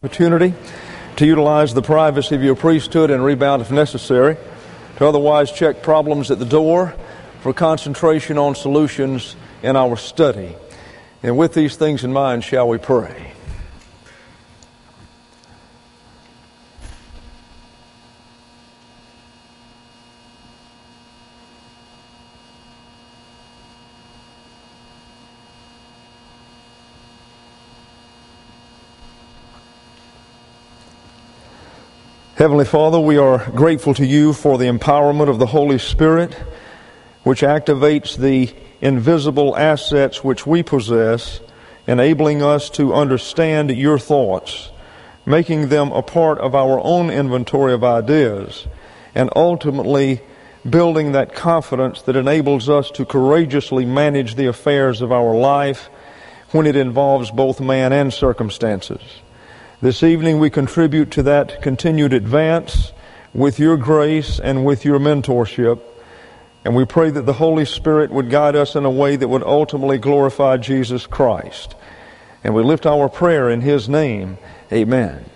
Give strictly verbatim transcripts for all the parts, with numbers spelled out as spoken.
Opportunity to utilize the privacy of your priesthood and rebound if necessary, to otherwise check problems at the door for concentration on solutions in our study. And with these things in mind, shall we pray? Heavenly Father, we are grateful to you for the empowerment of the Holy Spirit, which activates the invisible assets which we possess, enabling us to understand your thoughts, making them a part of our own inventory of ideas, and ultimately building that confidence that enables us to courageously manage the affairs of our life when it involves both man and circumstances. This evening we contribute to that continued advance with your grace and with your mentorship, and we pray that the Holy Spirit would guide us in a way that would ultimately glorify Jesus Christ. And we lift our prayer in His name. Amen.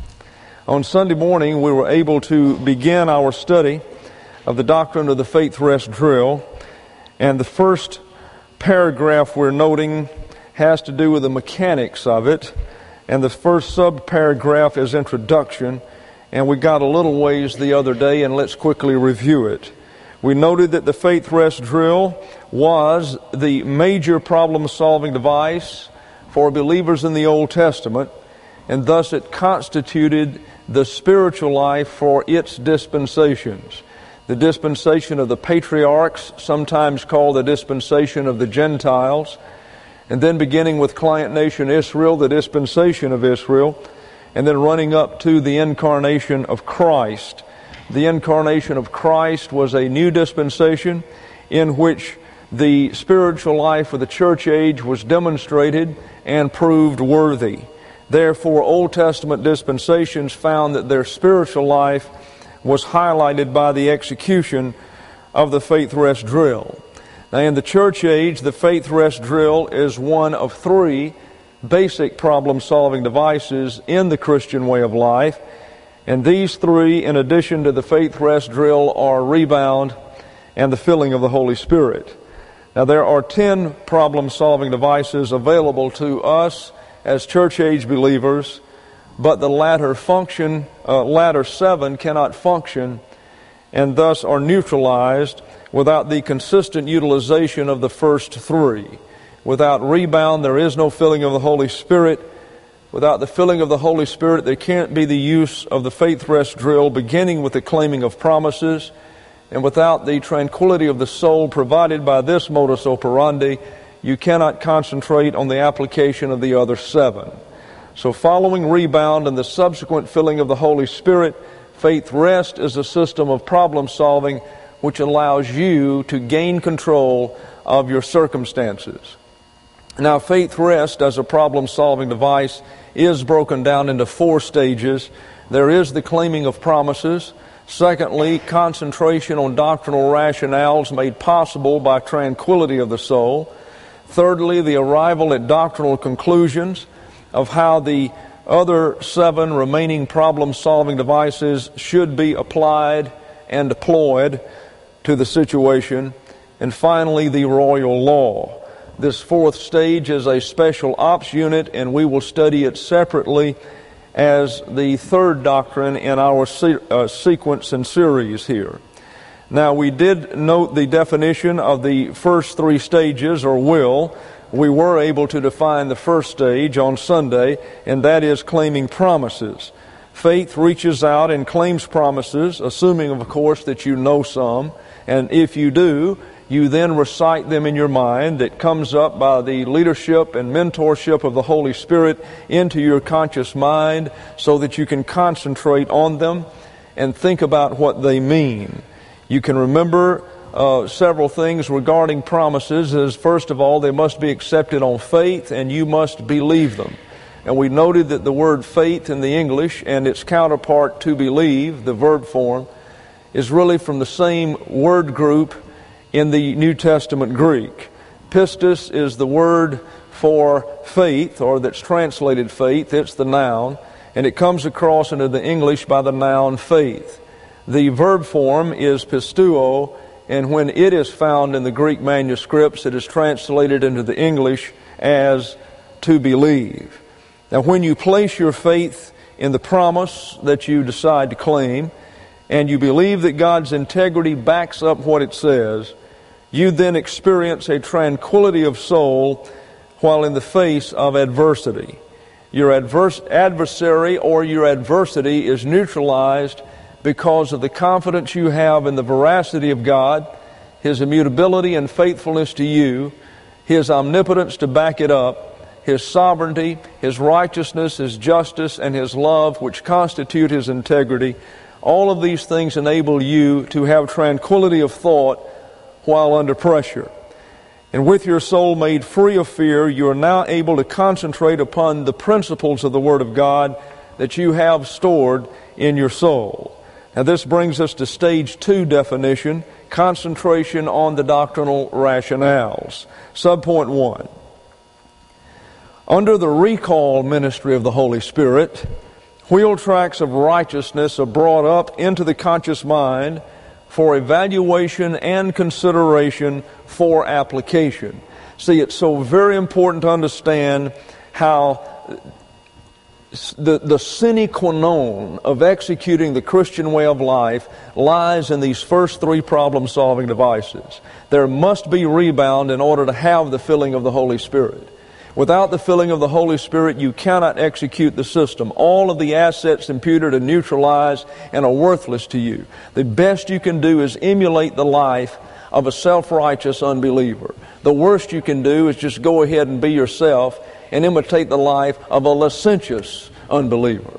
On Sunday morning we were able to begin our study of the doctrine of the faith rest drill, and the first paragraph we're noting has to do with the mechanics of it. And the first sub-paragraph is introduction, and we got a little ways the other day, and let's quickly review it. We noted that the faith rest drill was the major problem-solving device for believers in the Old Testament, and thus it constituted the spiritual life for its dispensations. The dispensation of the patriarchs, sometimes called the dispensation of the Gentiles, and then beginning with client nation Israel, the dispensation of Israel, and then running up to the incarnation of Christ. The incarnation of Christ was a new dispensation in which the spiritual life of the church age was demonstrated and proved worthy. Therefore, Old Testament dispensations found that their spiritual life was highlighted by the execution of the faith rest drill. Now, in the church age, the faith rest drill is one of three basic problem-solving devices in the Christian way of life. And these three, in addition to the faith rest drill, are rebound and the filling of the Holy Spirit. Now, there are ten problem-solving devices available to us as church age believers, but the latter function, uh, latter seven cannot function and thus are neutralized without the consistent utilization of the first three. Without rebound, there is no filling of the Holy Spirit. Without the filling of the Holy Spirit, there can't be the use of the faith rest drill, beginning with the claiming of promises. And without the tranquility of the soul provided by this modus operandi, you cannot concentrate on the application of the other seven. So following rebound and the subsequent filling of the Holy Spirit, faith rest is a system of problem solving which allows you to gain control of your circumstances. Now, faith rest as a problem-solving device is broken down into four stages. There is the claiming of promises. Secondly, concentration on doctrinal rationales made possible by tranquility of the soul. Thirdly, the arrival at doctrinal conclusions of how the other seven remaining problem-solving devices should be applied and deployed to the situation. And finally, the royal law. This fourth stage is a special ops unit, and we will study it separately as the third doctrine in our se- uh, sequence and series here. Now, we did note the definition of the first three stages, or will. We were able to define the first stage on Sunday, and that is claiming promises. Faith reaches out and claims promises, assuming, of course, that you know some. And if you do, you then recite them in your mind. That comes up by the leadership and mentorship of the Holy Spirit into your conscious mind so that you can concentrate on them and think about what they mean. You can remember uh, several things regarding promises. As first of all, they must be accepted on faith, and you must believe them. And we noted that the word faith in the English and its counterpart to believe, the verb form, is really from the same word group in the New Testament Greek. Pistis is the word for faith, or that's translated faith. It's the noun. and it comes across into the English by the noun faith. The verb form is pisteuo, and when it is found in the Greek manuscripts, it is translated into the English as to believe. Now, when you place your faith in the promise that you decide to claim, and you believe that God's integrity backs up what it says, you then experience a tranquility of soul while in the face of adversity. Your adverse, adversary or your adversity is neutralized because of the confidence you have in the veracity of God, His immutability and faithfulness to you, His omnipotence to back it up, His sovereignty, His righteousness, His justice, and His love, which constitute His integrity. All of these things enable you to have tranquility of thought while under pressure. And with your soul made free of fear, you are now able to concentrate upon the principles of the Word of God that you have stored in your soul. Now this brings us to stage two definition, concentration on the doctrinal rationales. Subpoint one. Under the recall ministry of the Holy Spirit, wheel tracks of righteousness are brought up into the conscious mind for evaluation and consideration for application. See, it's so very important to understand how the, the sine qua non of executing the Christian way of life lies in these first three problem-solving devices. There must be rebound in order to have the filling of the Holy Spirit. Without the filling of the Holy Spirit, you cannot execute the system. All of the assets imputed are neutralized and are worthless to you. The best you can do is emulate the life of a self-righteous unbeliever. The worst you can do is just go ahead and be yourself and imitate the life of a licentious unbeliever.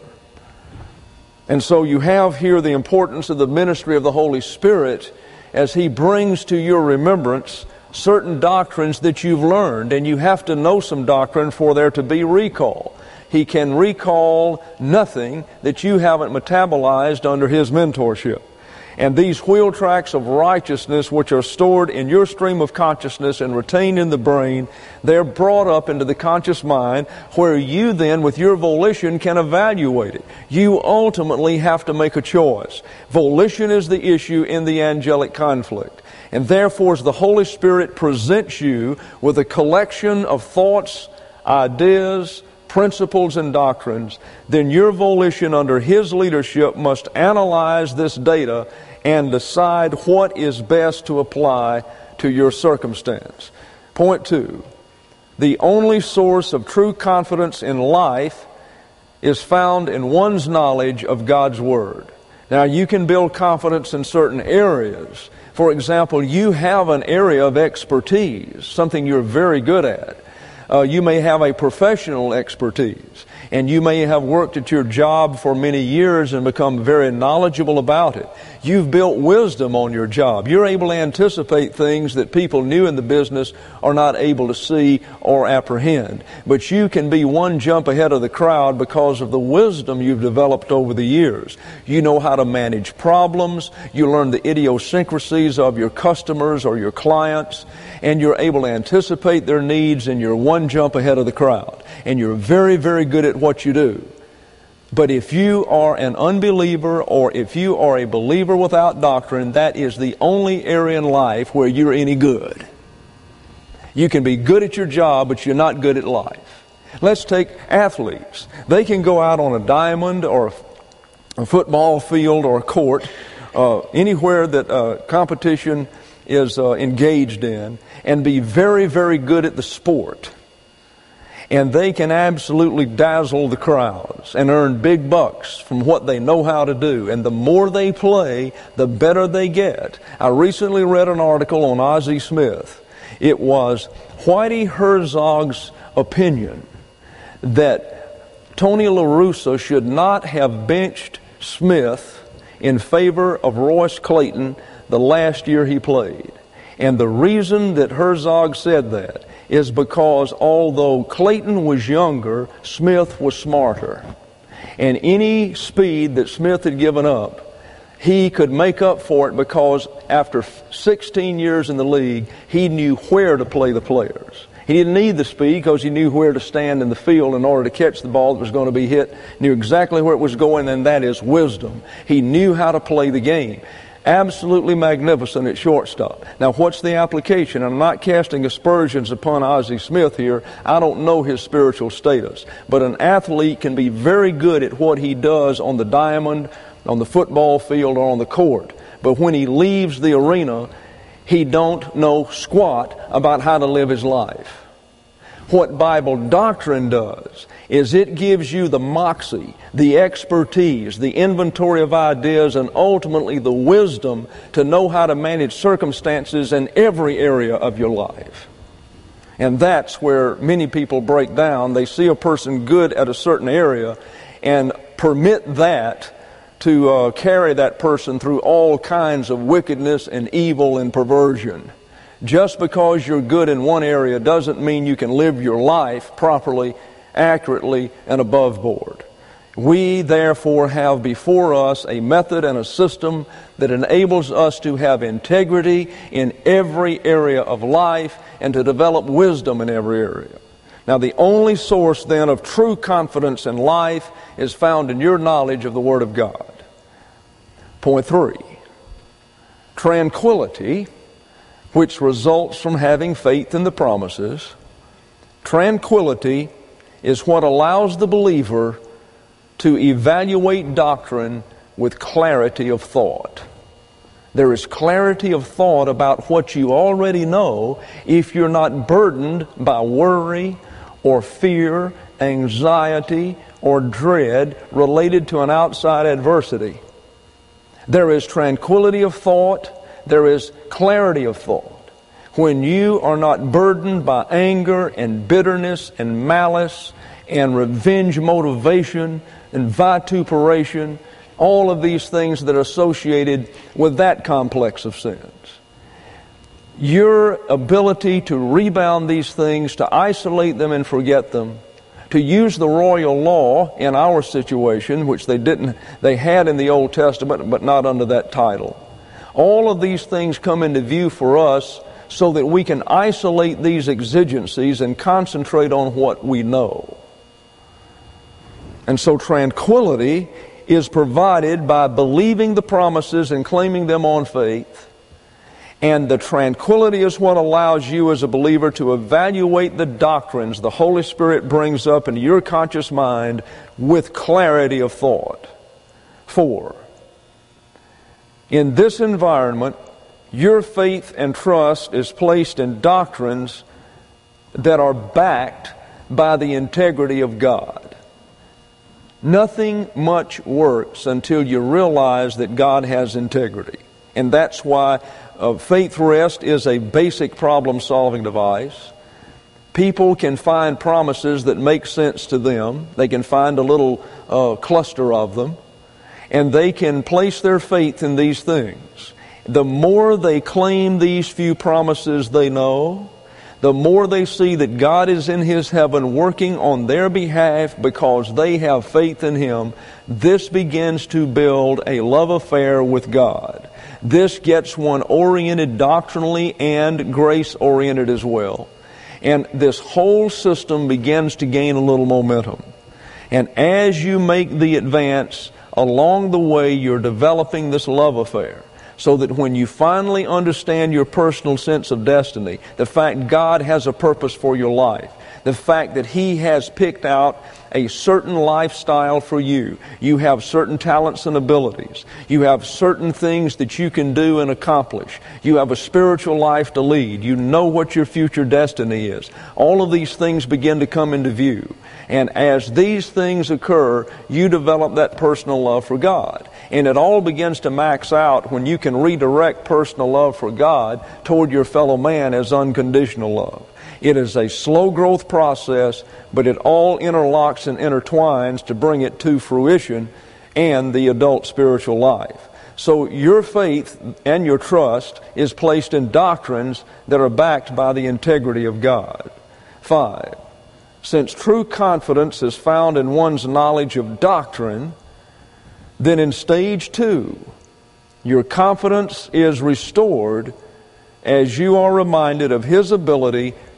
And so you have here the importance of the ministry of the Holy Spirit as He brings to your remembrance certain doctrines that you've learned, and you have to know some doctrine for there to be recall. He can recall nothing that you haven't metabolized under His mentorship. And these wheel tracks of righteousness, which are stored in your stream of consciousness and retained in the brain, they're brought up into the conscious mind, where you then, with your volition, can evaluate it. You ultimately have to make a choice. Volition is the issue in the angelic conflict. And therefore, as the Holy Spirit presents you with a collection of thoughts, ideas, principles, and doctrines, then your volition under His leadership must analyze this data and decide what is best to apply to your circumstance. Point two, the only source of true confidence in life is found in one's knowledge of God's Word. Now, you can build confidence in certain areas. For example, you have an area of expertise, something you're very good at. Uh, you may have a professional expertise, and you may have worked at your job for many years and become very knowledgeable about it. You've built wisdom on your job. You're able to anticipate things that people new in the business are not able to see or apprehend. But you can be one jump ahead of the crowd because of the wisdom you've developed over the years. You know how to manage problems. You learn the idiosyncrasies of your customers or your clients, and you're able to anticipate their needs, and you're one jump ahead of the crowd. And you're very, very good at what you do. But if you are an unbeliever, or if you are a believer without doctrine, that is the only area in life where you're any good. You can be good at your job, but you're not good at life. Let's take athletes. They can go out on a diamond or a football field or a court, uh, anywhere that uh, competition is uh, engaged in, and be very, very good at the sport. And they can absolutely dazzle the crowds and earn big bucks from what they know how to do. And the more they play, the better they get. I recently read an article on Ozzie Smith. It was Whitey Herzog's opinion that Tony La Russa should not have benched Smith in favor of Royce Clayton the last year he played. And the reason that Herzog said that is because although Clayton was younger, Smith was smarter. And any speed that Smith had given up, he could make up for it because after sixteen years in the league, he knew where to play the players. He didn't need the speed because he knew where to stand in the field in order to catch the ball that was going to be hit, knew exactly where it was going, and that is wisdom. He knew how to play the game. Absolutely magnificent at shortstop. Now, what's the application? I'm not casting aspersions upon Ozzie Smith here. I don't know his spiritual status. But an athlete can be very good at what he does on the diamond, on the football field, or on the court. But when he leaves the arena, he don't know squat about how to live his life. What Bible doctrine does is it gives you the moxie, the expertise, the inventory of ideas, and ultimately the wisdom to know how to manage circumstances in every area of your life. And that's where many people break down. They see a person good at a certain area and permit that to uh, carry that person through all kinds of wickedness and evil and perversion. Just because you're good in one area doesn't mean you can live your life properly, accurately, and above board. We, therefore, have before us a method and a system that enables us to have integrity in every area of life and to develop wisdom in every area. Now, the only source, then, of true confidence in life is found in your knowledge of the Word of God. Point three, tranquility, which results from having faith in the promises. Tranquility is what allows the believer to evaluate doctrine with clarity of thought. There is clarity of thought about what you already know if you're not burdened by worry or fear, anxiety, or dread related to an outside adversity. There is tranquility of thought. There is clarity of thought. When you are not burdened by anger and bitterness and malice and revenge motivation and vituperation, all of these things that are associated with that complex of sins. Your ability to rebound these things, to isolate them and forget them, to use the royal law in our situation, which they didn't, they had in the Old Testament, but not under that title. All of these things come into view for us so that we can isolate these exigencies and concentrate on what we know. And so tranquility is provided by believing the promises and claiming them on faith. And the tranquility is what allows you as a believer to evaluate the doctrines the Holy Spirit brings up into your conscious mind with clarity of thought. Four, in this environment, your faith and trust is placed in doctrines that are backed by the integrity of God. Nothing much works until you realize that God has integrity. And that's why uh, Faith Rest is a basic problem-solving device. People can find promises that make sense to them. They can find a little uh, cluster of them. And they can place their faith in these things. The more they claim these few promises they know, the more they see that God is in His heaven working on their behalf because they have faith in Him, this begins to build a love affair with God. This gets one oriented doctrinally and grace-oriented as well. And this whole system begins to gain a little momentum. And as you make the advance, along the way you're developing this love affair. So that when you finally understand your personal sense of destiny, the fact God has a purpose for your life, the fact that He has picked out a certain lifestyle for you, you have certain talents and abilities, you have certain things that you can do and accomplish, you have a spiritual life to lead, you know what your future destiny is. All of these things begin to come into view. And as these things occur, you develop that personal love for God. And it all begins to max out when you can redirect personal love for God toward your fellow man as unconditional love. It is a slow growth process, but it all interlocks and intertwines to bring it to fruition and the adult spiritual life. So your faith and your trust is placed in doctrines that are backed by the integrity of God. Five, since true confidence is found in one's knowledge of doctrine, then in stage two, your confidence is restored as you are reminded of His ability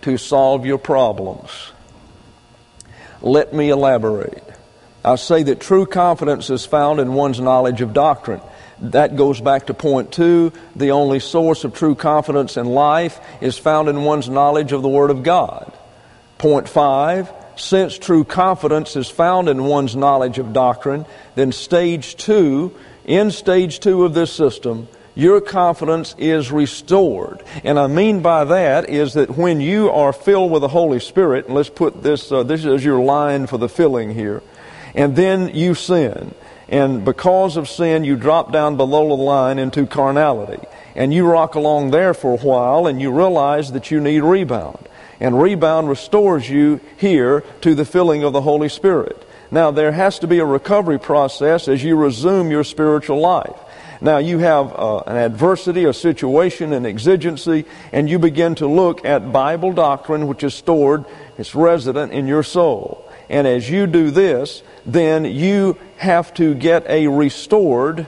to solve your problems. Let me elaborate. I say that true confidence is found in one's knowledge of doctrine. That goes back to point two. The only source of true confidence in life is found in one's knowledge of the Word of God. Point five, since true confidence is found in one's knowledge of doctrine, then stage two, in stage two of this system, your confidence is restored. And I mean by that is that when you are filled with the Holy Spirit, and let's put this, uh, this is your line for the filling here, and then you sin. And because of sin, you drop down below the line into carnality. And you rock along there for a while, and you realize that you need rebound. And rebound restores you here to the filling of the Holy Spirit. Now, there has to be a recovery process as you resume your spiritual life. Now, you have uh, an adversity, a situation, an exigency, and you begin to look at Bible doctrine, which is stored, it's resident in your soul. And as you do this, then you have to get a restored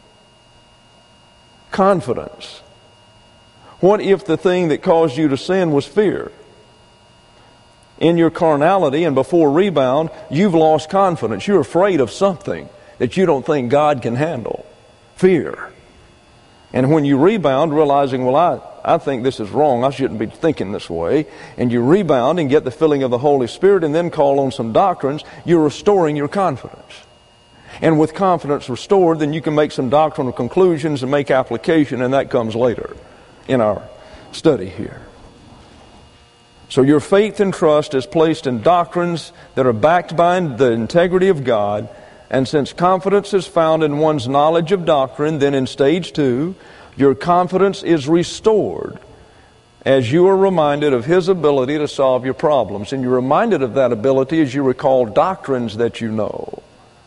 confidence. What if the thing that caused you to sin was fear? In your carnality and before rebound, you've lost confidence. You're afraid of something that you don't think God can handle. Fear. And when you rebound, realizing, well, I, I think this is wrong, I shouldn't be thinking this way, and you rebound and get the filling of the Holy Spirit and then call on some doctrines, you're restoring your confidence. And with confidence restored, then you can make some doctrinal conclusions and make application, and that comes later in our study here. So your faith and trust is placed in doctrines that are backed by the integrity of God. And since confidence is found in one's knowledge of doctrine, then in stage two, your confidence is restored as you are reminded of His ability to solve your problems. And you're reminded of that ability as you recall doctrines that you know.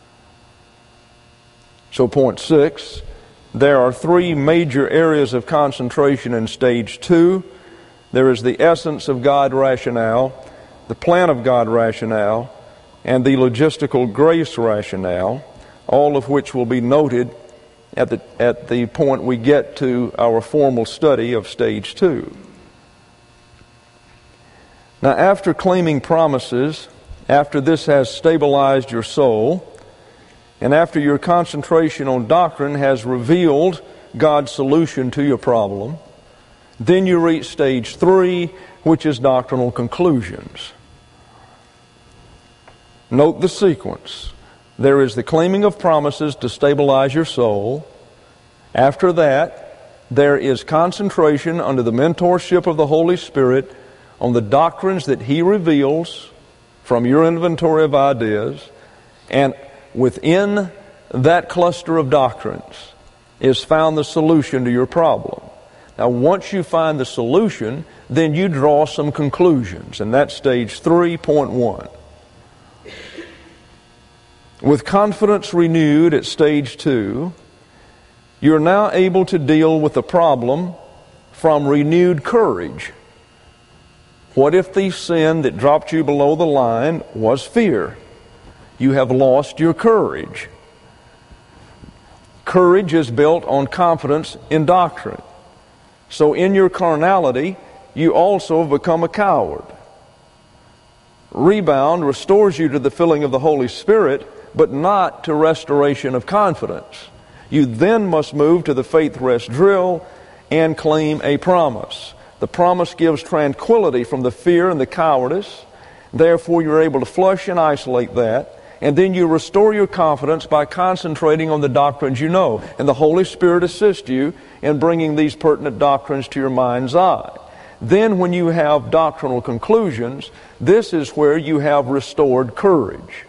So point six, there are three major areas of concentration in stage two. There is the essence of God rationale, the plan of God rationale, and the logistical grace rationale, all of which will be noted at the, at the point we get to our formal study of stage two. Now, after claiming promises, after this has stabilized your soul, and after your concentration on doctrine has revealed God's solution to your problem, then you reach stage three, which is doctrinal conclusions. Note the sequence. There is the claiming of promises to stabilize your soul. After that, there is concentration under the mentorship of the Holy Spirit on the doctrines that He reveals from your inventory of ideas. And within that cluster of doctrines is found the solution to your problem. Now, once you find the solution, then you draw some conclusions, and that's stage three point one. With confidence renewed at stage two, you're now able to deal with the problem from renewed courage. What if the sin that dropped you below the line was fear? You have lost your courage. Courage is built on confidence in doctrine. So in your carnality, you also have become a coward. Rebound restores you to the filling of the Holy Spirit, but not to restoration of confidence. You then must move to the faith rest drill and claim a promise. The promise gives tranquility from the fear and the cowardice. Therefore, you're able to flush and isolate that. And then you restore your confidence by concentrating on the doctrines you know. And the Holy Spirit assists you in bringing these pertinent doctrines to your mind's eye. Then when you have doctrinal conclusions, this is where you have restored courage.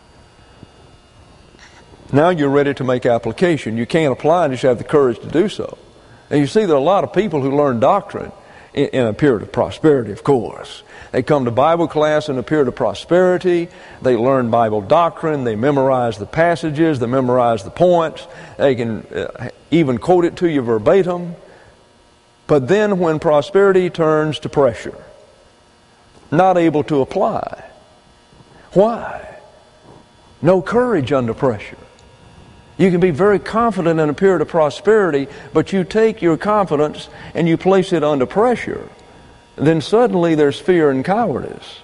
Now you're ready to make application. You can't apply unless you have the courage to do so. And you see there are a lot of people who learn doctrine in, in a period of prosperity, of course. They come to Bible class in a period of prosperity. They learn Bible doctrine. They memorize the passages. They memorize the points. They can uh, even quote it to you verbatim. But then when prosperity turns to pressure, not able to apply. Why? No courage under pressure. You can be very confident in a period of prosperity, but you take your confidence and you place it under pressure. then suddenly there's fear and cowardice.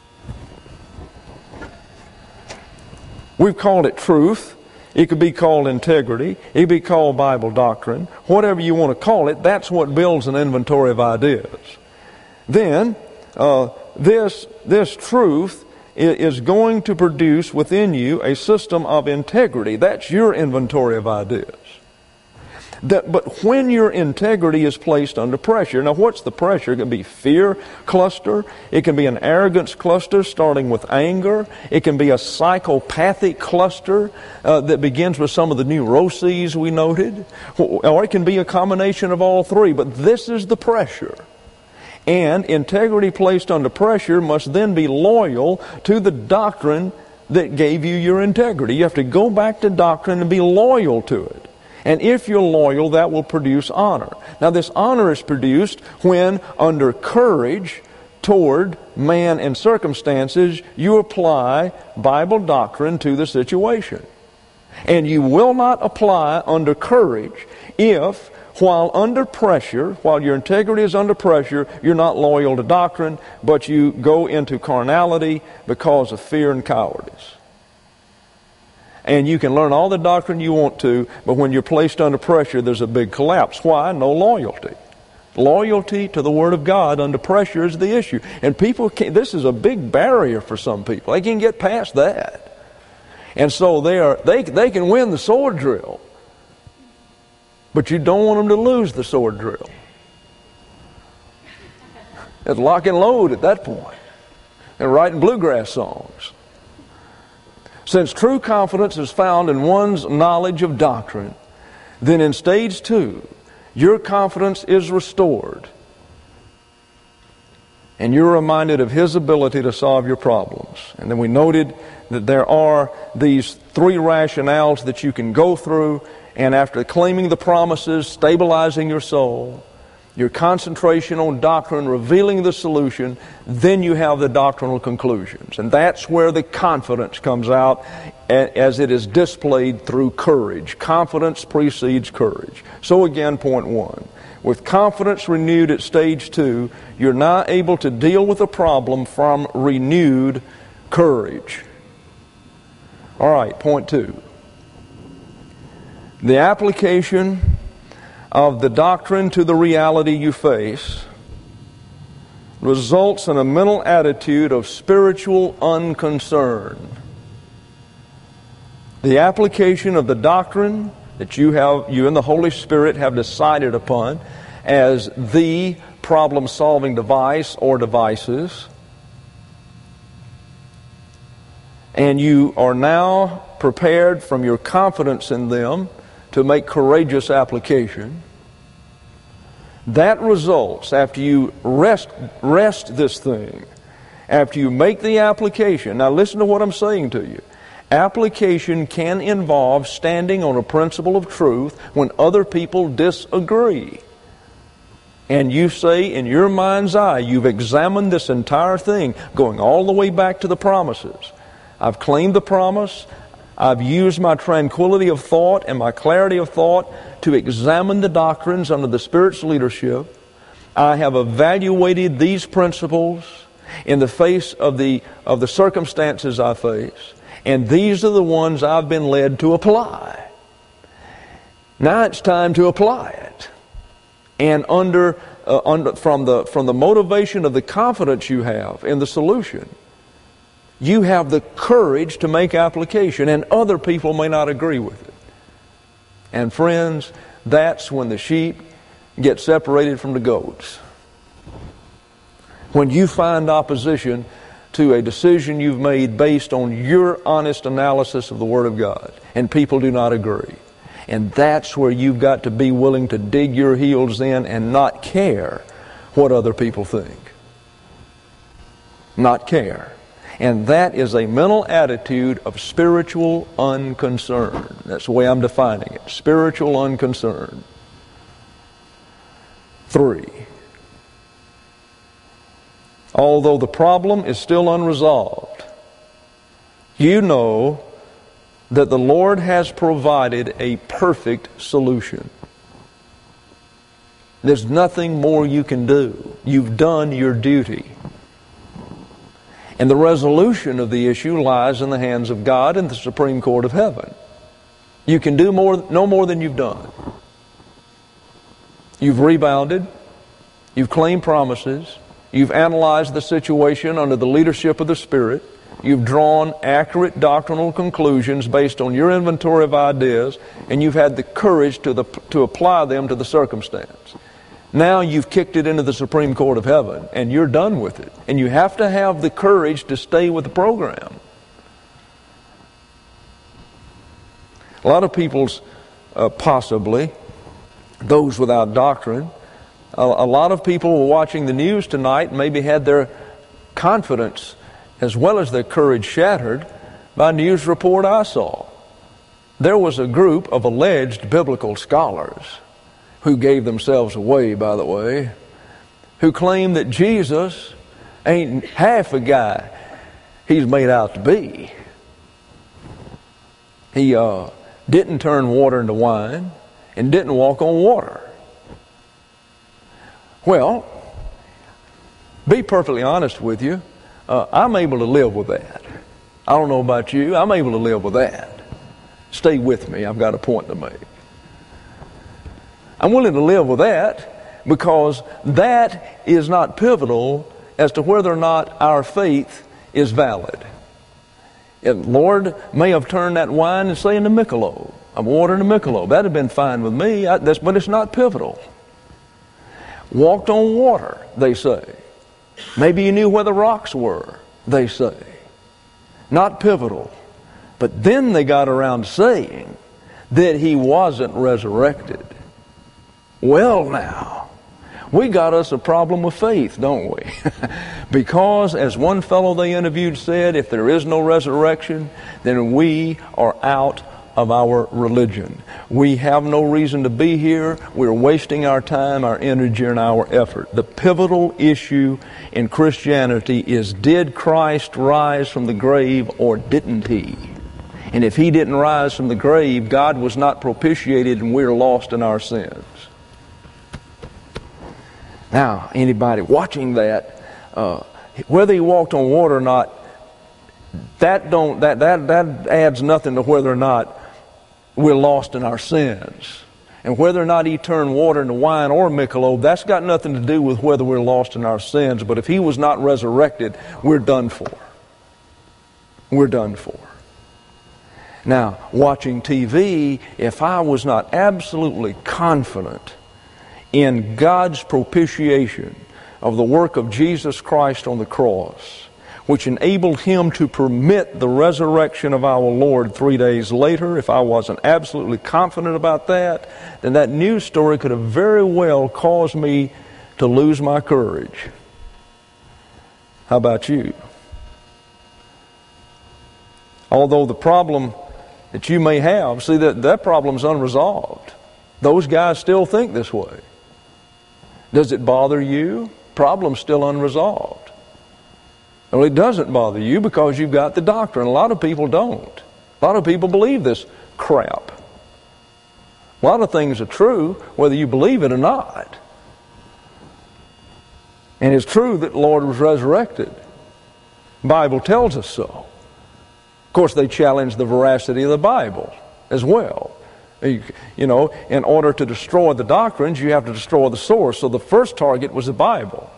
We've called it truth. It could be called integrity. It could be called Bible doctrine. Whatever you want to call it, that's what builds an inventory of ideas. Then, uh, this, this truth is going to produce within you a system of integrity. That's your inventory of ideas. That, but when your integrity is placed under pressure, now what's the pressure? It can be fear cluster. It can be an arrogance cluster starting with anger. It can be a psychopathic cluster uh, that begins with some of the neuroses we noted. Or it can be a combination of all three. But this is the pressure. And integrity placed under pressure must then be loyal to the doctrine that gave you your integrity. You have to go back to doctrine and be loyal to it. And if you're loyal, that will produce honor. Now, this honor is produced when, under courage toward man and circumstances, you apply Bible doctrine to the situation. And you will not apply under courage if, while under pressure, while your integrity is under pressure, you're not loyal to doctrine, but you go into carnality because of fear and cowardice. And you can learn all the doctrine you want to, but when you're placed under pressure, there's a big collapse. Why? No loyalty. Loyalty to the Word of God under pressure is the issue. And people can't, this is a big barrier for some people. They can't get past that. And so they are, they, they can win the sword drill, but you don't want them to lose the sword drill. It's lock and load at that point. They're writing bluegrass songs. Since true confidence is found in one's knowledge of doctrine, then in stage two, your confidence is restored. And you're reminded of His ability to solve your problems. And then we noted that there are these three rationales that you can go through, and after claiming the promises, stabilizing your soul, your concentration on doctrine, revealing the solution, then you have the doctrinal conclusions. And that's where the confidence comes out as it is displayed through courage. Confidence precedes courage. So again, point one. With confidence renewed at stage two, you're now able to deal with a problem from renewed courage. All right, point two. The application of the doctrine to the reality you face results in a mental attitude of spiritual unconcern. The application of the doctrine that you have, you and the Holy Spirit have decided upon as the problem-solving device or devices, and you are now prepared from your confidence in them to make courageous application. That results, after you rest, rest this thing, after you make the application. Now listen to what I'm saying to you. Application can involve standing on a principle of truth when other people disagree. And you say in your mind's eye, you've examined this entire thing, going all the way back to the promises. I've claimed the promise. I've used my tranquility of thought and my clarity of thought to examine the doctrines under the Spirit's leadership. I have evaluated these principles in the face of the, of the circumstances I face, and these are the ones I've been led to apply. Now it's time to apply it. And under, uh, under from the from the motivation of the confidence you have in the solution, you have the courage to make application, and other people may not agree with it. And friends, that's when the sheep get separated from the goats. When you find opposition to a decision you've made based on your honest analysis of the Word of God, and people do not agree. And that's where you've got to be willing to dig your heels in and not care what other people think. Not care. And that is a mental attitude of spiritual unconcern. That's the way I'm defining it. Spiritual unconcern. Three. Although the problem is still unresolved, you know that the Lord has provided a perfect solution. There's nothing more you can do. You've done your duty. And the resolution of the issue lies in the hands of God and the Supreme Court of Heaven. You can do more, no more than you've done. You've rebounded. You've claimed promises. You've analyzed the situation under the leadership of the Spirit. You've drawn accurate doctrinal conclusions based on your inventory of ideas, and you've had the courage to, the, to apply them to the circumstance. Now you've kicked it into the Supreme Court of Heaven, and you're done with it. And you have to have the courage to stay with the program. A lot of people's, uh, possibly, those without doctrine, a, a lot of people were watching the news tonight, maybe had their confidence as well as their courage shattered by a news report I saw. There was a group of alleged biblical scholars who gave themselves away, by the way, who claimed that Jesus ain't half a guy he's made out to be. He uh, didn't turn water into wine and didn't walk on water. Well, be perfectly honest with you, uh, I'm able to live with that. I don't know about you, I'm able to live with that. Stay with me, I've got a point to make. I'm willing to live with that because that is not pivotal as to whether or not our faith is valid. And Lord may have turned that wine and say into Michelob. I'm water into Michelob. That'd have been fine with me, I, that's, but it's not pivotal. Walked on water, they say. Maybe you knew where the rocks were, they say. Not pivotal. But then they got around saying that he wasn't resurrected. Well now, we got us a problem with faith, don't we? Because, as one fellow they interviewed said, if there is no resurrection, then we are out of our religion. We have no reason to be here. We're wasting our time, our energy, and our effort. The pivotal issue in Christianity is, did Christ rise from the grave or didn't he? And if he didn't rise from the grave, God was not propitiated and we're lost in our sins. Now, anybody watching that, uh, whether he walked on water or not, that don't that that that adds nothing to whether or not we're lost in our sins. And whether or not he turned water into wine or Michelob, that's got nothing to do with whether we're lost in our sins. But if he was not resurrected, we're done for. We're done for. Now, watching T V, if I was not absolutely confident in God's propitiation of the work of Jesus Christ on the cross, which enabled him to permit the resurrection of our Lord three days later, if I wasn't absolutely confident about that, then that news story could have very well caused me to lose my courage. How about you? Although the problem that you may have, see, that, that problem's unresolved. Those guys still think this way. Does it bother you? Problem's still unresolved. Well, it doesn't bother you because you've got the doctrine. A lot of people don't. A lot of people believe this crap. A lot of things are true whether you believe it or not. And it's true that the Lord was resurrected. The Bible tells us so. Of course, they challenge the veracity of the Bible as well. You, you know, in order to destroy the doctrines, you have to destroy the source. So the first target was the Bible.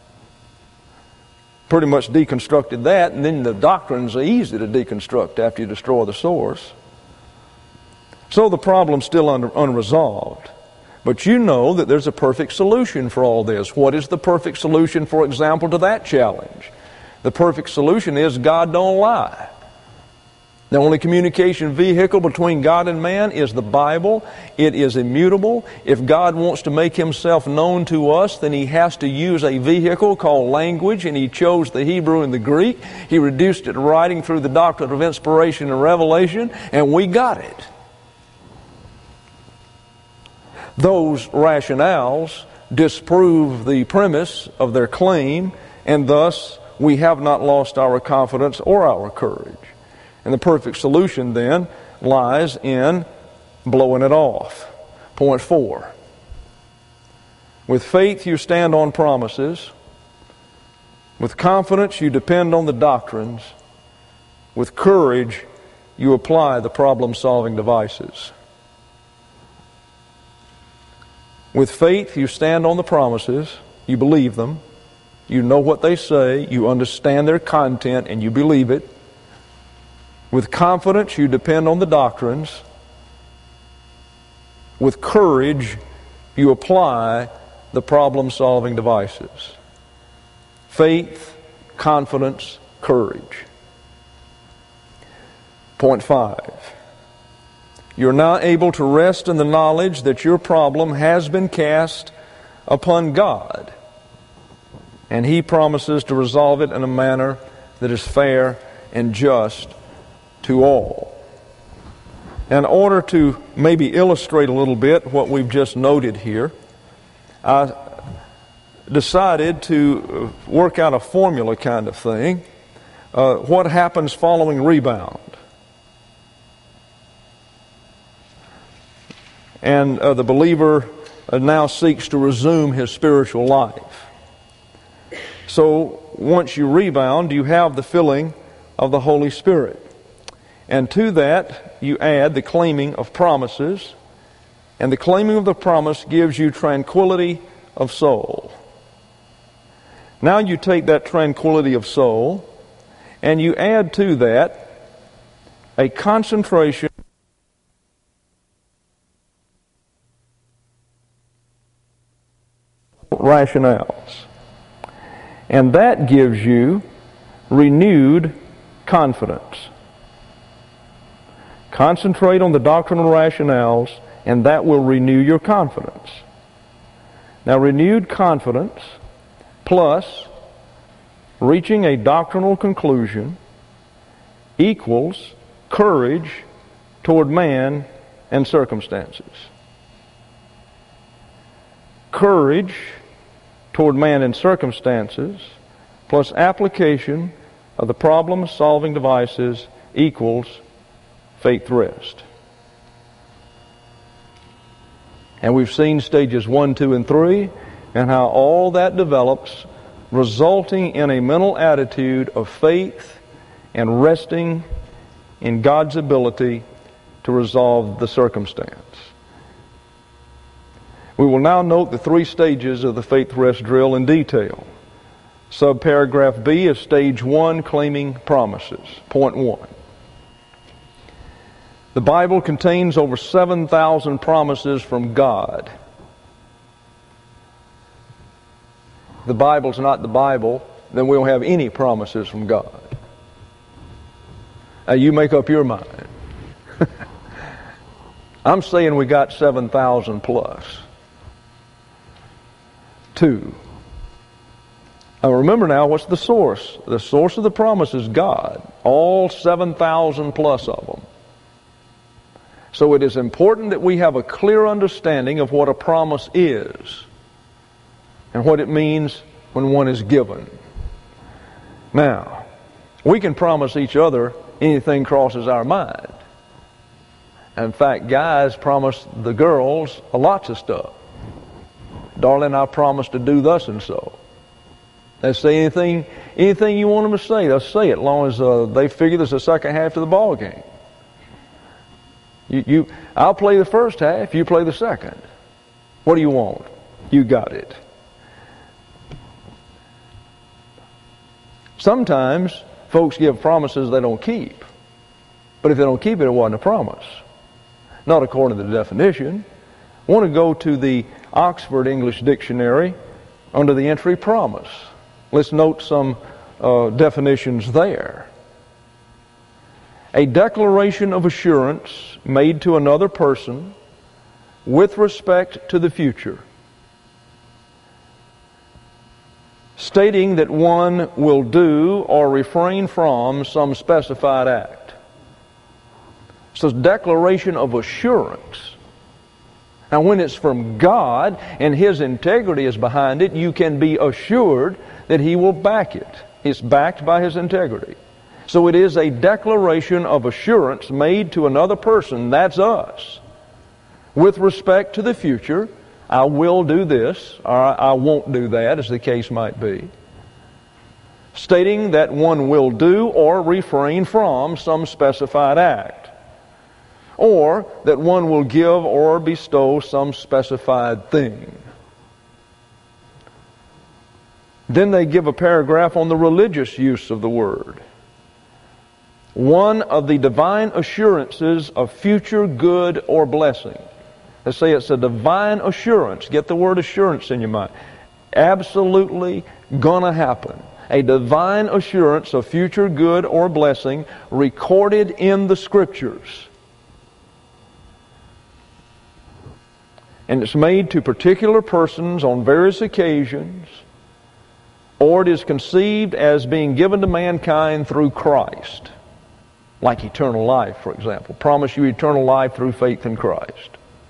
Pretty much deconstructed that, and then the doctrines are easy to deconstruct after you destroy the source. So the problem's still un- unresolved. But you know that there's a perfect solution for all this. What is the perfect solution, for example, to that challenge? The perfect solution is God don't lie. The only communication vehicle between God and man is the Bible. It is immutable. If God wants to make himself known to us, then he has to use a vehicle called language, and he chose the Hebrew and the Greek. He reduced it to writing through the doctrine of inspiration and revelation, and we got it. Those rationales disprove the premise of their claim, and thus we have not lost our confidence or our courage. And the perfect solution then lies in blowing it off. Point four. With faith you stand on promises. With confidence you depend on the doctrines. With courage you apply the problem-solving devices. With faith you stand on the promises. You believe them. You know what they say. You understand their content and you believe it. With confidence you depend on the doctrines. With courage you apply the problem-solving devices. Faith, confidence, courage. Point five. You're now able to rest in the knowledge that your problem has been cast upon God, and He promises to resolve it in a manner that is fair and just to all. In order to maybe illustrate a little bit what we've just noted here, I decided to work out a formula kind of thing. Uh, what happens following rebound? And uh, the believer uh, now seeks to resume his spiritual life. So once you rebound, you have the filling of the Holy Spirit. And to that, you add the claiming of promises. And the claiming of the promise gives you tranquility of soul. Now you take that tranquility of soul and you add to that a concentration rationales. And that gives you renewed confidence. Concentrate on the doctrinal rationales, and that will renew your confidence. Now, renewed confidence plus reaching a doctrinal conclusion equals courage toward man and circumstances. Courage toward man and circumstances plus application of the problem-solving devices equals faith rest. And we've seen stages one, two, and three, and how all that develops, resulting in a mental attitude of faith and resting in God's ability to resolve the circumstance. We will now note the three stages of the faith rest drill in detail. Subparagraph B is stage one, claiming promises. Point one. The Bible contains over seven thousand promises from God. If the Bible's not the Bible, then we don't have any promises from God. Now you make up your mind. I'm saying we got seven thousand plus. Two. Now remember now, what's the source? The source of the promise is God. All seven thousand plus of them. So it is important that we have a clear understanding of what a promise is and what it means when one is given. Now, we can promise each other anything crosses our mind. In fact, guys promise the girls a lots of stuff. Darling, I promise to do thus and so. They say anything, anything you want them to say, they'll say it, as long as uh, they figure there's a second half to the ball game. You, you, I'll play the first half, you play the second. What do you want? You got it. Sometimes folks give promises they don't keep. But if they don't keep it, it wasn't a promise. Not according to the definition. I want to go to the Oxford English Dictionary under the entry promise. Let's note some uh, definitions there. A declaration of assurance made to another person with respect to the future, stating that one will do or refrain from some specified act. So it's a declaration of assurance. Now when it's from God and His integrity is behind it, you can be assured that He will back it. It's backed by His integrity. So it is a declaration of assurance made to another person, that's us, with respect to the future, I will do this, or I won't do that, as the case might be. Stating that one will do or refrain from some specified act. Or that one will give or bestow some specified thing. Then they give a paragraph on the religious use of the word. One of the divine assurances of future good or blessing. Let's say it's a divine assurance. Get the word assurance in your mind. Absolutely gonna happen. A divine assurance of future good or blessing recorded in the Scriptures. And it's made to particular persons on various occasions, or it is conceived as being given to mankind through Christ. Like eternal life, for example. Promise you eternal life through faith in Christ.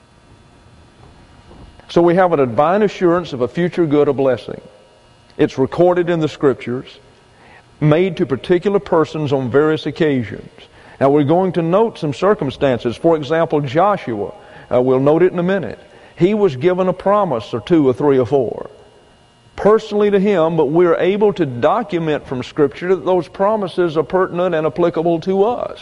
So we have a divine assurance of a future good or blessing. It's recorded in the Scriptures, made to particular persons on various occasions. Now we're going to note some circumstances. For example, Joshua, uh, we'll note it in a minute. He was given a promise, or two, or three, or four, personally to him, but we're able to document from Scripture that those promises are pertinent and applicable to us.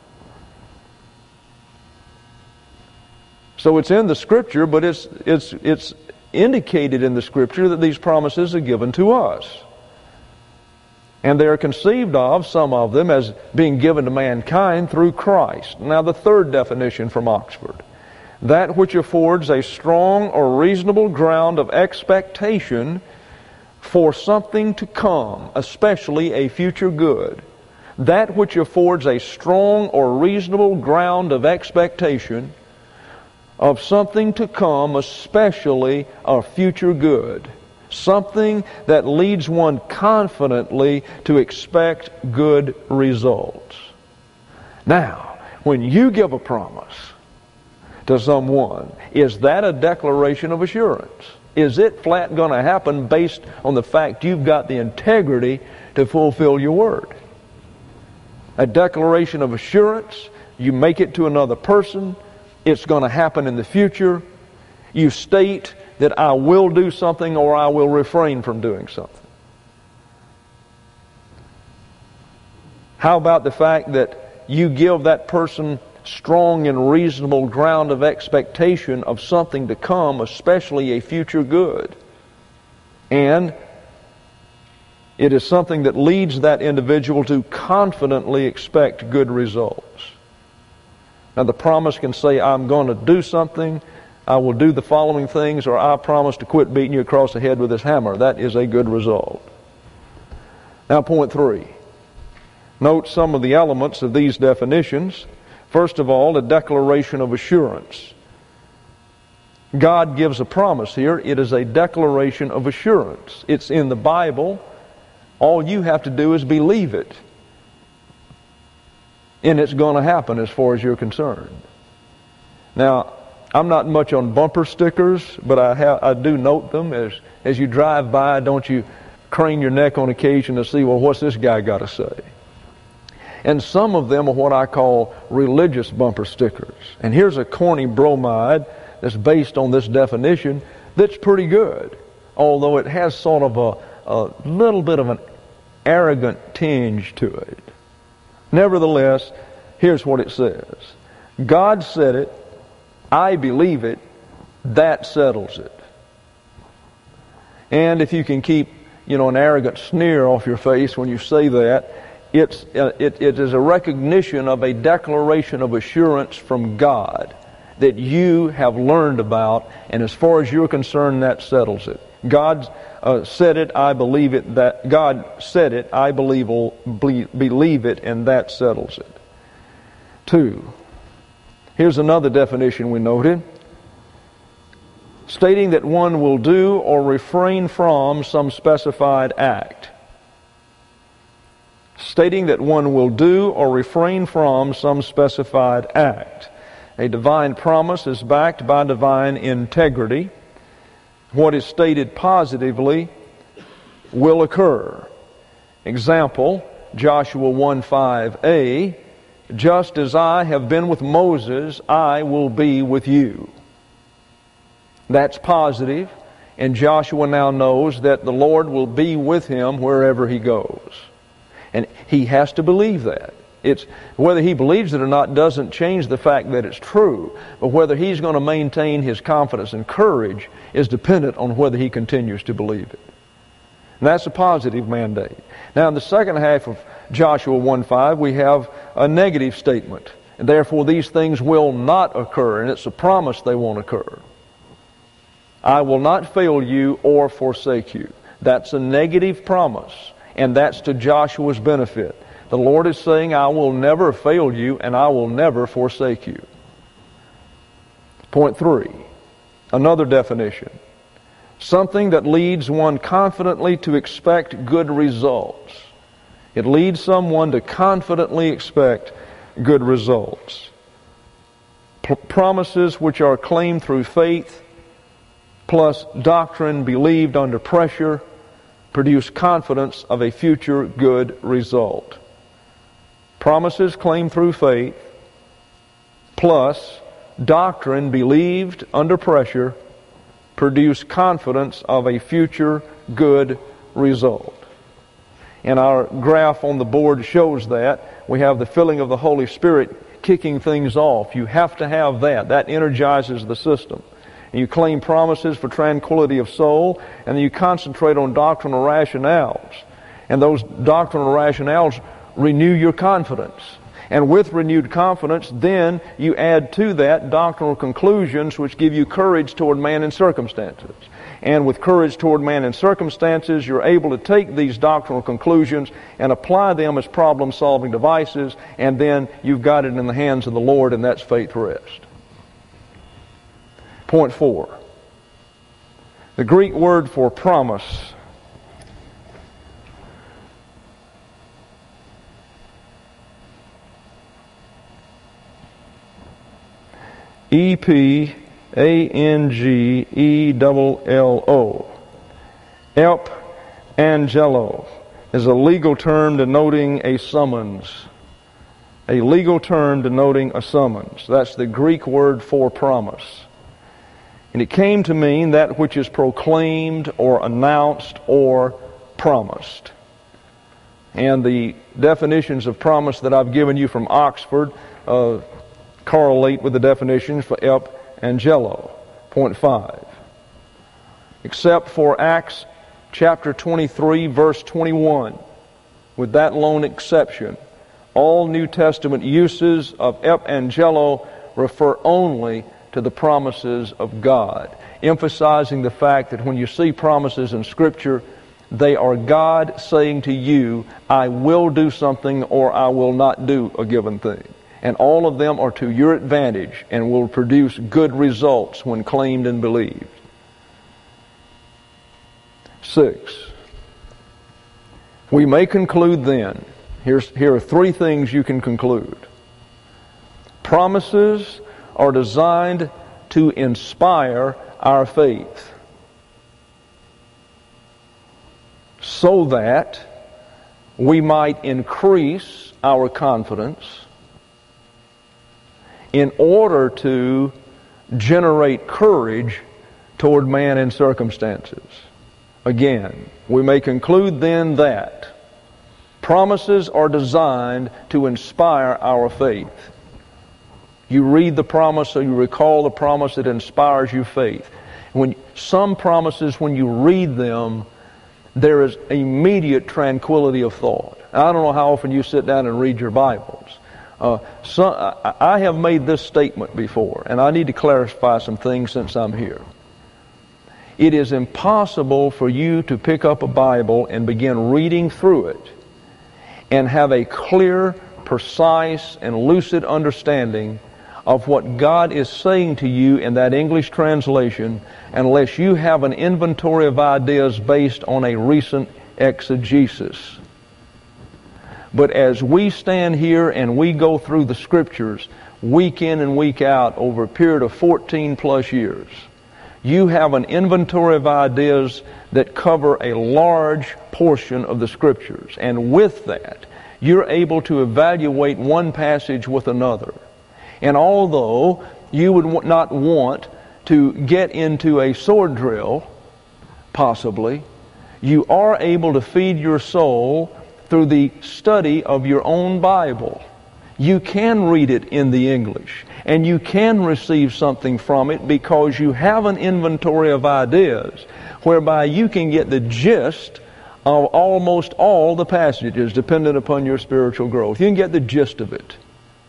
So it's in the Scripture, but it's it's it's indicated in the Scripture that these promises are given to us. And they are conceived of, some of them, as being given to mankind through Christ. Now the third definition from Oxford. That which affords a strong or reasonable ground of expectation for something to come, especially a future good. That which affords a strong or reasonable ground of expectation of something to come, especially a future good. Something that leads one confidently to expect good results. Now, when you give a promise to someone, is that a declaration of assurance? Is it flat going to happen based on the fact you've got the integrity to fulfill your word? A declaration of assurance, you make it to another person, it's going to happen in the future. You state that I will do something or I will refrain from doing something. How about the fact that you give that person strong and reasonable ground of expectation of something to come, especially a future good? And it is something that leads that individual to confidently expect good results. Now the promise can say, I'm going to do something, I will do the following things, or I promise to quit beating you across the head with this hammer. That is a good result. Now point three. Note some of the elements of these definitions. First of all, a declaration of assurance. God gives a promise here. It is a declaration of assurance. It's in the Bible. All you have to do is believe it. And it's going to happen as far as you're concerned. Now, I'm not much on bumper stickers, but I have, I do note them. As, as you drive by, don't you crane your neck on occasion to see, well, what's this guy got to say? And some of them are what I call religious bumper stickers. And here's a corny bromide that's based on this definition that's pretty good, although it has sort of a, a little bit of an arrogant tinge to it. Nevertheless, here's what it says. God said it, I believe it, that settles it. And if you can keep, you know, an arrogant sneer off your face when you say that, it's, uh, it, it is a recognition of a declaration of assurance from God that you have learned about, and as far as you're concerned, that settles it. God uh, said it, I believe it, that God said it, I believe, believe it, and that settles it. Two, here's another definition we noted. Stating that one will do or refrain from some specified act. Stating that one will do or refrain from some specified act. A divine promise is backed by divine integrity. What is stated positively will occur. Example, Joshua one five a, just as I have been with Moses, I will be with you. That's positive, and Joshua now knows that the Lord will be with him wherever he goes. And he has to believe that. It's whether he believes it or not doesn't change the fact that it's true, but whether he's going to maintain his confidence and courage is dependent on whether he continues to believe it. And that's a positive mandate. Now in the second half of Joshua one five, we have a negative statement. And therefore these things will not occur, and it's a promise they won't occur. I will not fail you or forsake you. That's a negative promise, and that's to Joshua's benefit. The Lord is saying, I will never fail you and I will never forsake you. Point three, another definition. Something that leads one confidently to expect good results. It leads someone to confidently expect good results. P- promises which are claimed through faith plus doctrine believed under pressure produce confidence of a future good result. Promises claimed through faith plus doctrine believed under pressure produce confidence of a future good result. And our graph on the board shows that. We have the filling of the Holy Spirit kicking things off. You have to have that. That energizes the system. And you claim promises for tranquility of soul, and then you concentrate on doctrinal rationales. And those doctrinal rationales renew your confidence. And with renewed confidence, then you add to that doctrinal conclusions which give you courage toward man and circumstances. And with courage toward man and circumstances, you're able to take these doctrinal conclusions and apply them as problem-solving devices, and then you've got it in the hands of the Lord, and that's faith rest. Point four. The Greek word for promise E P A N G E L L O. Ep angelo is a legal term denoting a summons. A legal term denoting a summons. That's the Greek word for promise. And it came to mean that which is proclaimed or announced or promised. And the definitions of promise that I've given you from Oxford uh, correlate with the definitions for ep angelo. Point five. Except for Acts chapter twenty-three, verse twenty-one. With that lone exception, all New Testament uses of ep angelo refer only to the promises of God, emphasizing the fact that when you see promises in Scripture, they are God saying to you, I will do something or I will not do a given thing. And all of them are to your advantage and will produce good results when claimed and believed. Six. We may conclude then, here's, here are three things you can conclude. Promises are designed to inspire our faith so that we might increase our confidence in order to generate courage toward man and circumstances. Again, we may conclude then that promises are designed to inspire our faith. You read the promise, so you recall the promise that inspires your faith. When some promises, when you read them, there is immediate tranquility of thought. I don't know how often you sit down and read your Bibles. Uh, so, I, I have made this statement before, and I need to clarify some things since I'm here. It is impossible for you to pick up a Bible and begin reading through it and have a clear, precise, and lucid understanding of what God is saying to you in that English translation unless you have an inventory of ideas based on a recent exegesis. But as we stand here and we go through the Scriptures week in and week out over a period of fourteen plus years, you have an inventory of ideas that cover a large portion of the Scriptures. And with that, you're able to evaluate one passage with another. And although you would not want to get into a sword drill, possibly, you are able to feed your soul through the study of your own Bible. You can read it in the English, and you can receive something from it because you have an inventory of ideas whereby you can get the gist of almost all the passages dependent upon your spiritual growth. You can get the gist of it.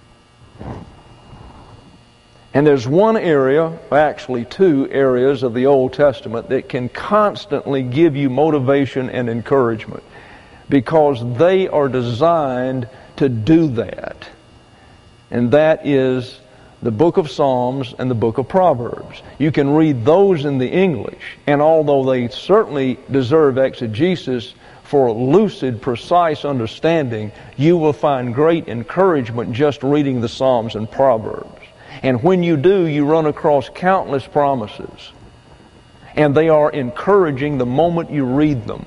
And there's one area, actually two areas of the Old Testament that can constantly give you motivation and encouragement because they are designed to do that. And that is the book of Psalms and the book of Proverbs. You can read those in the English, and although they certainly deserve exegesis for lucid, precise understanding, you will find great encouragement just reading the Psalms and Proverbs. And when you do, you run across countless promises. And they are encouraging the moment you read them.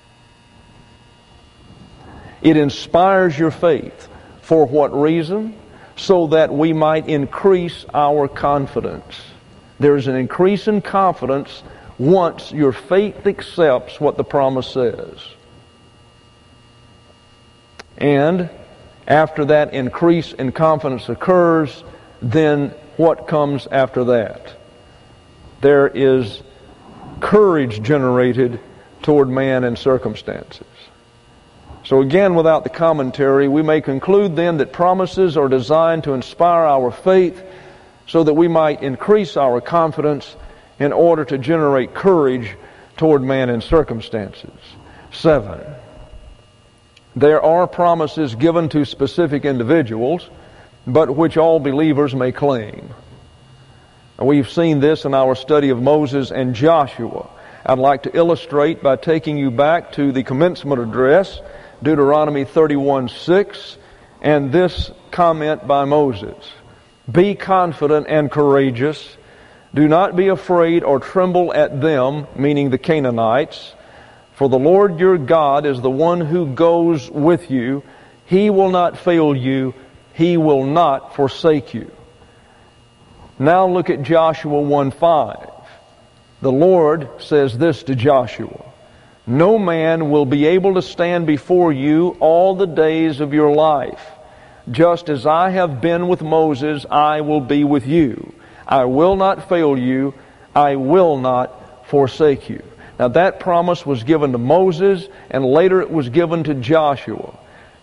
It inspires your faith. For what reason? So that we might increase our confidence. There is an increase in confidence once your faith accepts what the promise says. And after that increase in confidence occurs, then what comes after that? There is courage generated toward man and circumstances. So again, without the commentary, we may conclude then that promises are designed to inspire our faith so that we might increase our confidence in order to generate courage toward man and circumstances. Seven, there are promises given to specific individuals, but which all believers may claim. We've seen this in our study of Moses and Joshua. I'd like to illustrate by taking you back to the commencement address, Deuteronomy thirty-one six, and this comment by Moses. Be confident and courageous. Do not be afraid or tremble at them, meaning the Canaanites, for the Lord your God is the one who goes with you. He will not fail you. He will not forsake you. Now look at Joshua one five. The Lord says this to Joshua. No man will be able to stand before you all the days of your life. Just as I have been with Moses, I will be with you. I will not fail you. I will not forsake you. Now that promise was given to Moses, and later it was given to Joshua.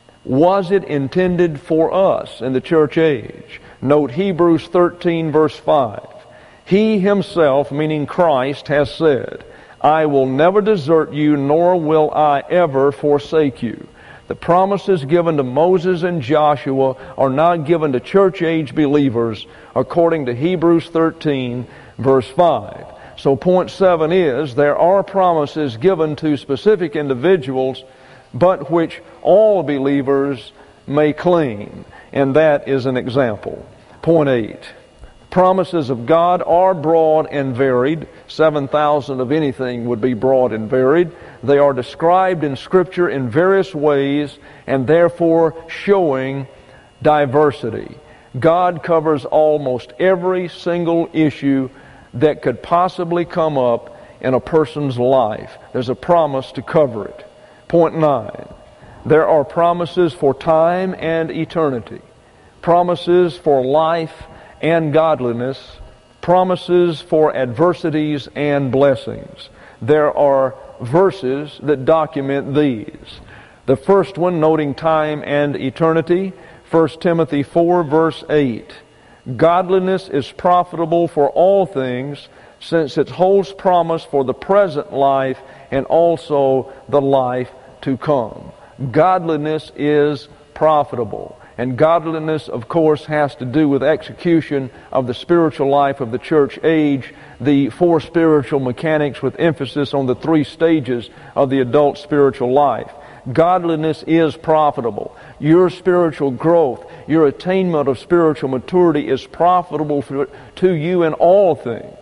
Was it intended for us in the church age? Note Hebrews thirteen verse five. He himself, meaning Christ, has said, I will never desert you, nor will I ever forsake you. The promises given to Moses and Joshua are not given to church age believers according to Hebrews thirteen verse five. So point seven is, there are promises given to specific individuals, but which all believers may claim. And that is an example. Point eight. Promises of God are broad and varied. seven thousand of anything would be broad and varied. They are described in Scripture in various ways and therefore showing diversity. God covers almost every single issue that could possibly come up in a person's life. There's a promise to cover it. Point nine. There are promises for time and eternity. Promises for life and godliness, promises for adversities and blessings. There are verses that document these. The first one, noting time and eternity, First Timothy four verse eight. Godliness is profitable for all things, since it holds promise for the present life and also the life to come. Godliness is profitable. And godliness, of course, has to do with execution of the spiritual life of the church age, the four spiritual mechanics with emphasis on the three stages of the adult spiritual life. Godliness is profitable. Your spiritual growth, your attainment of spiritual maturity is profitable for, to you in all things.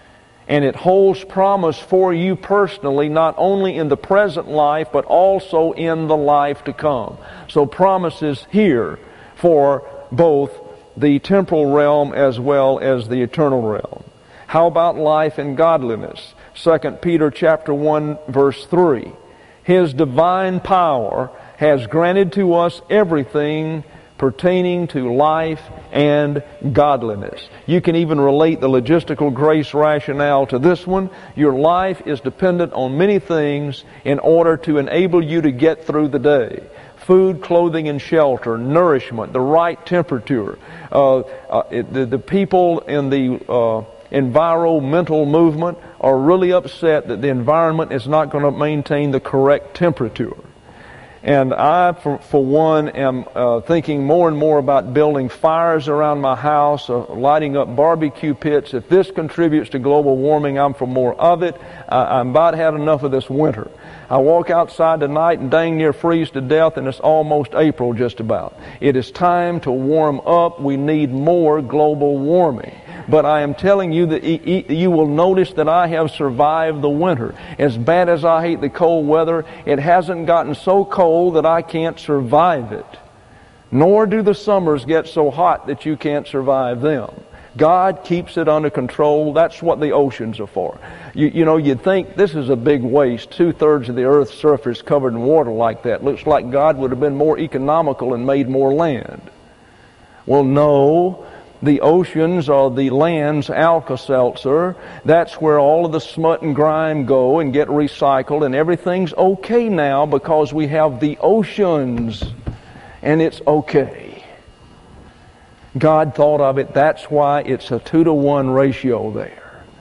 And it holds promise for you personally, not only in the present life, but also in the life to come. So promises here for both the temporal realm as well as the eternal realm. How about life and godliness? Second Peter chapter one, verse three. His divine power has granted to us everything pertaining to life and godliness. You can even relate the logistical grace rationale to this one. Your life is dependent on many things in order to enable you to get through the day. Food, clothing, and shelter, nourishment, the right temperature. Uh, uh, it, the, the people in the uh, environmental movement are really upset that the environment is not going to maintain the correct temperature. And I, for, for one, am uh, thinking more and more about building fires around my house, uh, lighting up barbecue pits. If this contributes to global warming, I'm for more of it. I, I'm about had enough of this winter. I walk outside tonight and dang near freeze to death, and it's almost April just about. It is time to warm up. We need more global warming. But I am telling you that you will notice that I have survived the winter. As bad as I hate the cold weather, it hasn't gotten so cold that I can't survive it. Nor do the summers get so hot that you can't survive them. God keeps it under control. That's what the oceans are for. You, you know, you'd think this is a big waste. Two-thirds of the earth's surface covered in water like that. Looks like God would have been more economical and made more land. Well, no. The oceans are the land's Alka-Seltzer. That's where all of the smut and grime go and get recycled, and everything's okay now because we have the oceans, and it's okay. God thought of it. That's why it's a two to one ratio there.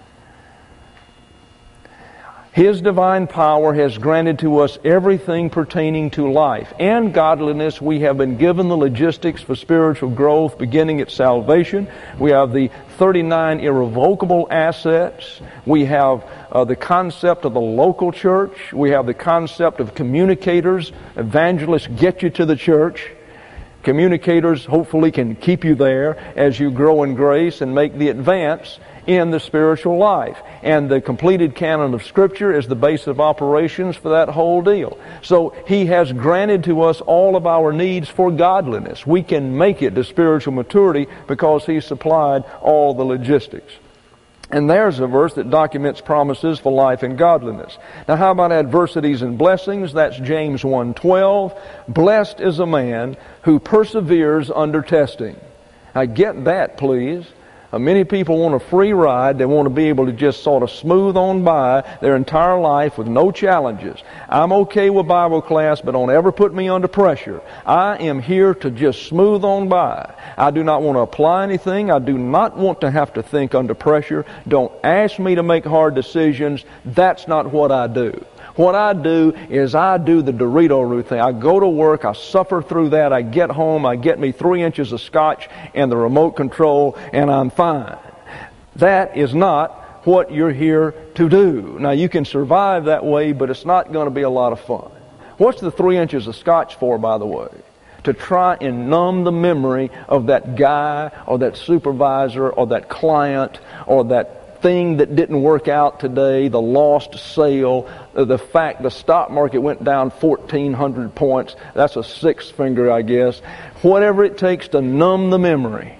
His divine power has granted to us everything pertaining to life and godliness. We have been given the logistics for spiritual growth beginning at salvation. We have the thirty-nine irrevocable assets. We have uh, the concept of the local church. We have the concept of communicators. Evangelists get you to the church. Communicators hopefully can keep you there as you grow in grace and make the advance in the spiritual life. And the completed canon of Scripture is the base of operations for that whole deal. So He has granted to us all of our needs for godliness. We can make it to spiritual maturity because He supplied all the logistics. And there's a verse that documents promises for life and godliness. Now how about adversities and blessings? That's James one twelve. Blessed is a man who perseveres under testing. Now get that, please. Uh, many people want a free ride. They want to be able to just sort of smooth on by their entire life with no challenges. I'm okay with Bible class, but don't ever put me under pressure. I am here to just smooth on by. I do not want to apply anything. I do not want to have to think under pressure. Don't ask me to make hard decisions. That's not what I do. What I do is I do the Dorito route thing. I go to work, I suffer through that, I get home, I get me three inches of scotch and the remote control, and I'm fine. That is not what you're here to do. Now, you can survive that way, but it's not going to be a lot of fun. What's the three inches of scotch for, by the way? To try and numb the memory of that guy or that supervisor or that client or that thing that didn't work out today, the lost sale, the fact the stock market went down fourteen hundred points. That's a six finger, I guess. Whatever it takes to numb the memory.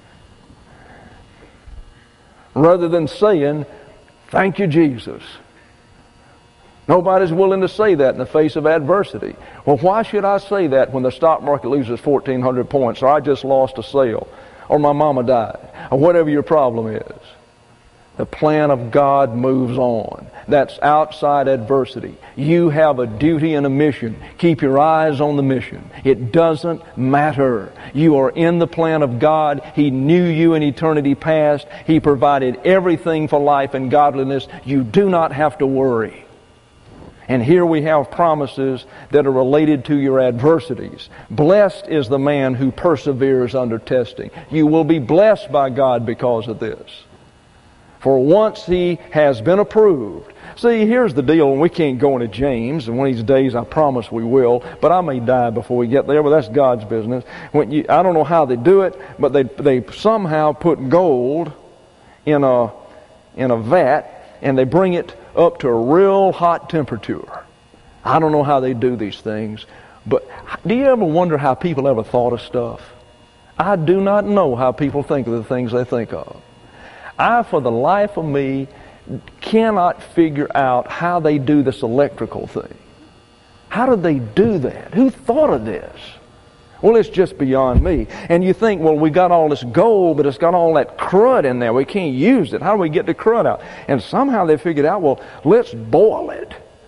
Rather than saying, thank you, Jesus. Nobody's willing to say that in the face of adversity. Well, why should I say that when the stock market loses fourteen hundred points, or I just lost a sale, or my mama died, or whatever your problem is? The plan of God moves on. That's outside adversity. You have a duty and a mission. Keep your eyes on the mission. It doesn't matter. You are in the plan of God. He knew you in eternity past. He provided everything for life and godliness. You do not have to worry. And here we have promises that are related to your adversities. Blessed is the man who perseveres under testing. You will be blessed by God because of this. For once he has been approved. See, here's the deal, and we can't go into James, and one of these days I promise we will, but I may die before we get there, but that's God's business. When you, I don't know how they do it, but they they somehow put gold in a in a vat, and they bring it up to a real hot temperature. I don't know how they do these things, but do you ever wonder how people ever thought of stuff? I do not know how people think of the things they think of. I, for the life of me, cannot figure out how they do this electrical thing. How did they do that? Who thought of this? Well, it's just beyond me. And you think, well, we got all this gold, but it's got all that crud in there. We can't use it. How do we get the crud out? And somehow they figured out, well, let's boil it.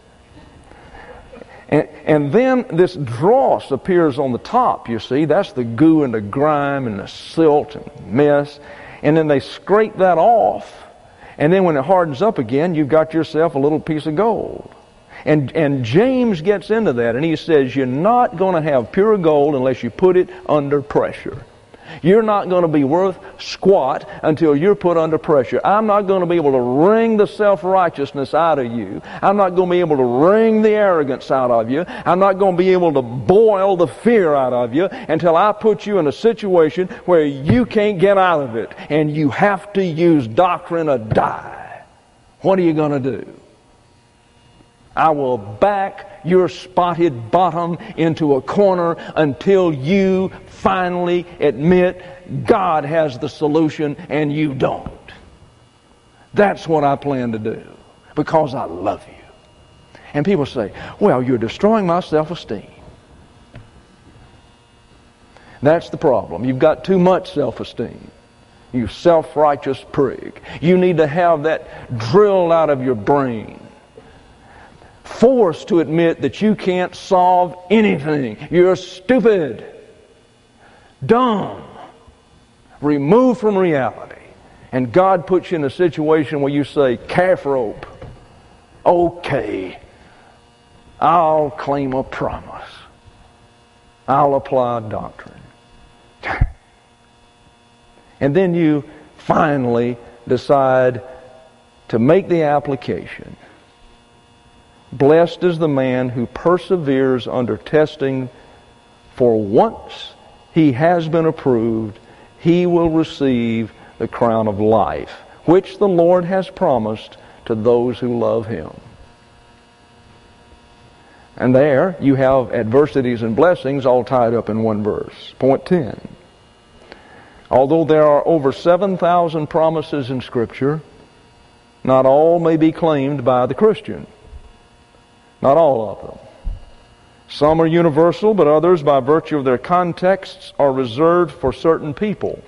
And, and then this dross appears on the top, you see. That's the goo and the grime and the silt and mess. And then they scrape that off. And then when it hardens up again, you've got yourself a little piece of gold. And, and James gets into that, and he says, you're not going to have pure gold unless you put it under pressure. You're not going to be worth squat until you're put under pressure. I'm not going to be able to wring the self-righteousness out of you. I'm not going to be able to wring the arrogance out of you. I'm not going to be able to boil the fear out of you until I put you in a situation where you can't get out of it, and you have to use doctrine or die. What are you going to do? I will back your spotted bottom into a corner until you finally admit God has the solution and you don't. That's what I plan to do, because I love you. And people say, well, you're destroying my self-esteem. That's the problem. You've got too much self-esteem. You self-righteous prig. You need to have that drilled out of your brain. Forced to admit that you can't solve anything. You're stupid, dumb, removed from reality. And God puts you in a situation where you say, calf rope, okay, I'll claim a promise. I'll apply doctrine. And then you finally decide to make the application. Blessed is the man who perseveres under testing, for once he has been approved, he will receive the crown of life, which the Lord has promised to those who love Him. And there you have adversities and blessings all tied up in one verse. Point ten. Although there are over seven thousand promises in Scripture, not all may be claimed by the Christian. Not all of them. Some are universal, but others, by virtue of their contexts, are reserved for certain people.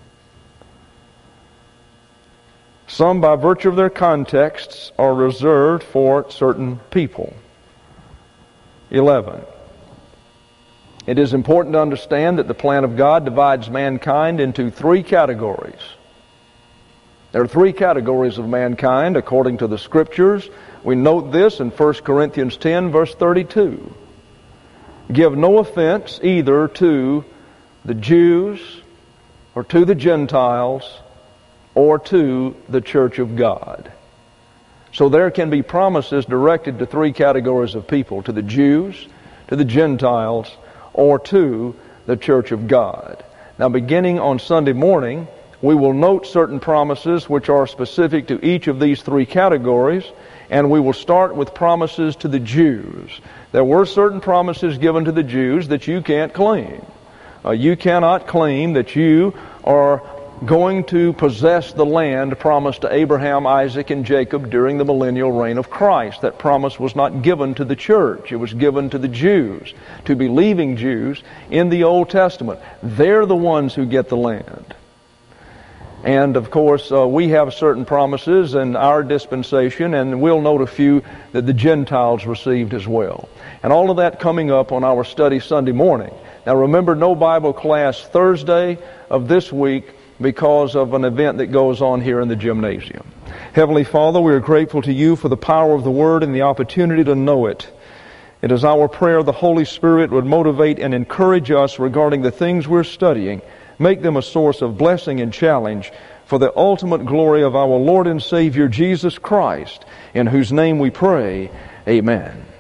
Some, by virtue of their contexts, are reserved for certain people. eleven. It is important to understand that the plan of God divides mankind into three categories. There are three categories of mankind according to the Scriptures. We note this in First Corinthians ten, verse thirty-two. Give no offense either to the Jews or to the Gentiles or to the church of God. So there can be promises directed to three categories of people: to the Jews, to the Gentiles, or to the church of God. Now, beginning on Sunday morning, we will note certain promises which are specific to each of these three categories, and we will start with promises to the Jews. There were certain promises given to the Jews that you can't claim. Uh, you cannot claim that you are going to possess the land promised to Abraham, Isaac, and Jacob during the millennial reign of Christ. That promise was not given to the church. It was given to the Jews, to believing Jews in the Old Testament. They're the ones who get the land. And, of course, uh, we have certain promises in our dispensation, and we'll note a few that the Gentiles received as well. And all of that coming up on our study Sunday morning. Now, remember, no Bible class Thursday of this week because of an event that goes on here in the gymnasium. Heavenly Father, we are grateful to you for the power of the Word and the opportunity to know it. It is our prayer the Holy Spirit would motivate and encourage us regarding the things we're studying. Make them a source of blessing and challenge for the ultimate glory of our Lord and Savior Jesus Christ, in whose name we pray. Amen.